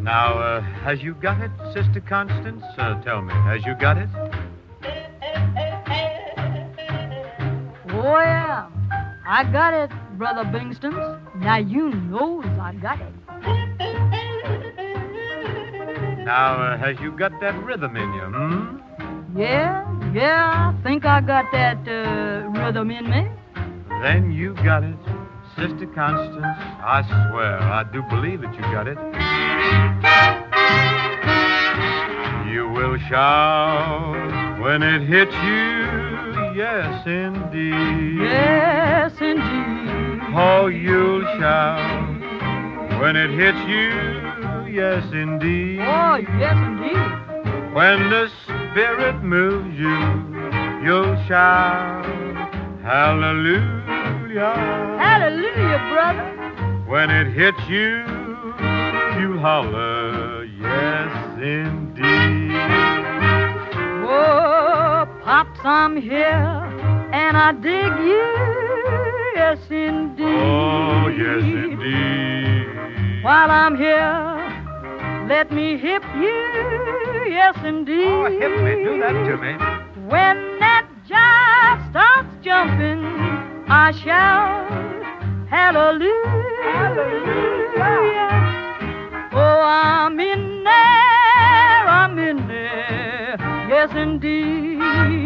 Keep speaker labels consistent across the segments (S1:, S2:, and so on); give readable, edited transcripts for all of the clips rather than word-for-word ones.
S1: Now, has you got it, Sister Constance? Tell me, has you got it?
S2: Oh, yeah. I got it, Brother Bingstons. Now you knows I got it.
S1: Now, has you got that rhythm in you,
S2: Yeah, I think I got that rhythm in me.
S1: Then you got it, Sister Constance. I swear, I do believe that you got it. You will shout when it hits you, yes, indeed.
S2: Yes, indeed.
S1: Oh, you'll shout when it hits you, yes, indeed.
S2: Oh, yes, indeed.
S1: When the Spirit moves you, you'll shout, hallelujah.
S2: Hallelujah, brother.
S1: When it hits you, you'll holler, yes, indeed.
S2: Oh, Pops, I'm here, and I dig you, yes, indeed.
S1: Oh, yes, indeed.
S2: While I'm here, let me hip you, yes, indeed.
S1: Oh, hip me, do that to me.
S2: When that jive starts jumping, I shout, hallelujah. Hallelujah. Oh, I'm in there, yes, indeed.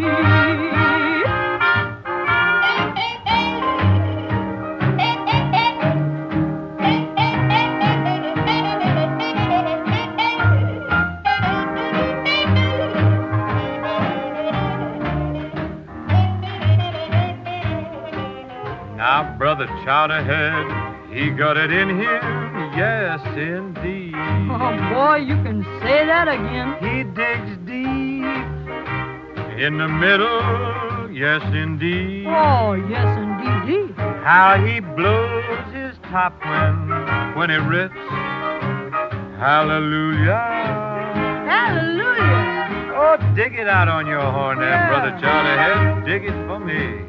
S1: Now, Brother Chowderhead, he got it in him, yes, indeed.
S2: Oh, boy, you can say that again.
S1: He digs deep in the middle, yes, indeed.
S2: Oh, yes, indeed.
S1: How he blows his top when it rips. Hallelujah.
S2: Hallelujah.
S1: Oh, dig it out on your horn there,
S2: Yeah.
S1: Brother Chowderhead. Dig it for me.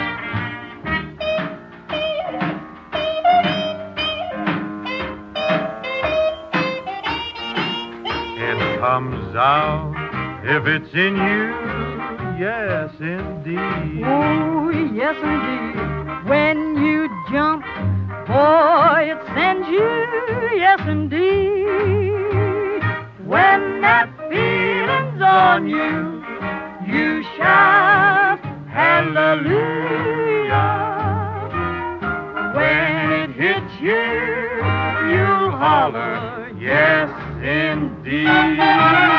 S1: Comes out if it's in you, yes, indeed.
S2: Oh, yes, indeed. When you jump, boy, it sends you, yes, indeed. When that feeling's on you, you shout, hallelujah. When it hits you, you holler, yes, indeed.